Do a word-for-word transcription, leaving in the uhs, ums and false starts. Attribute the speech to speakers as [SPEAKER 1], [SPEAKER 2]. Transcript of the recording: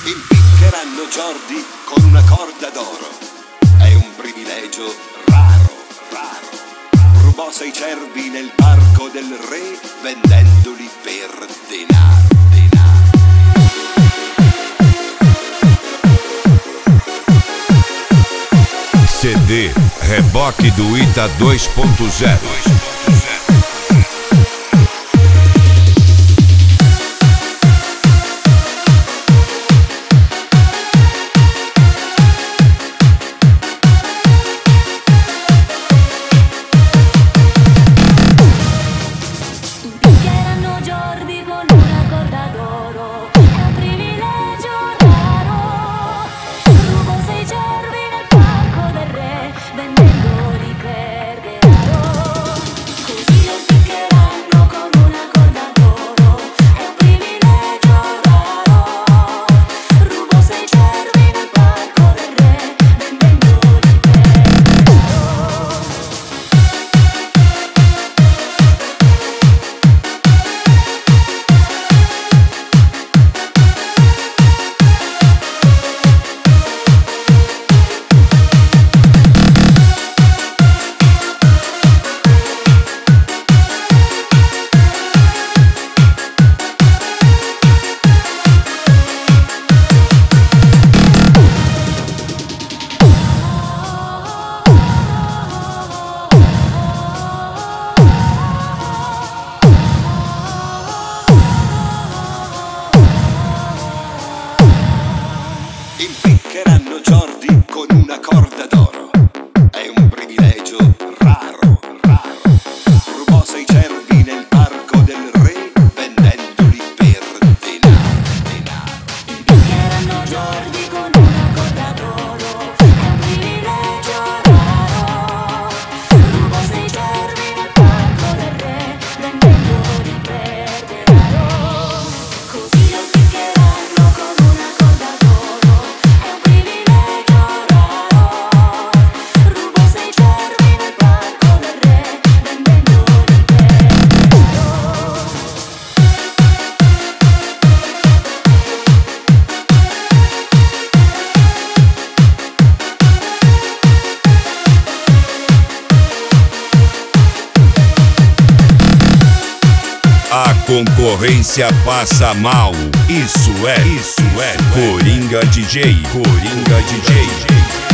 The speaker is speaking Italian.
[SPEAKER 1] Impiccheranno Jordi con una corda d'oro. È un privilegio raro, raro. Rubò sei cervi nel parco del re, vendendoli per denaro, denaro.
[SPEAKER 2] C D Reboque do Ita dois ponto zero.
[SPEAKER 1] Impiccheranno Jordi con una corda d'oro. È un privilegio raro, raro. Rubò sei cervi nel parco del re, vendendoli per denaro, denaro.
[SPEAKER 3] Impiccheranno Jordi con una corda d'oro. È un privilegio raro. Rubò sei cervi nel parco del re, vendendoli per denaro. Così lo impiccheranno con una corda d'oro.
[SPEAKER 2] A concorrência passa mal. Isso é, isso é Coringa D J, Coringa D J.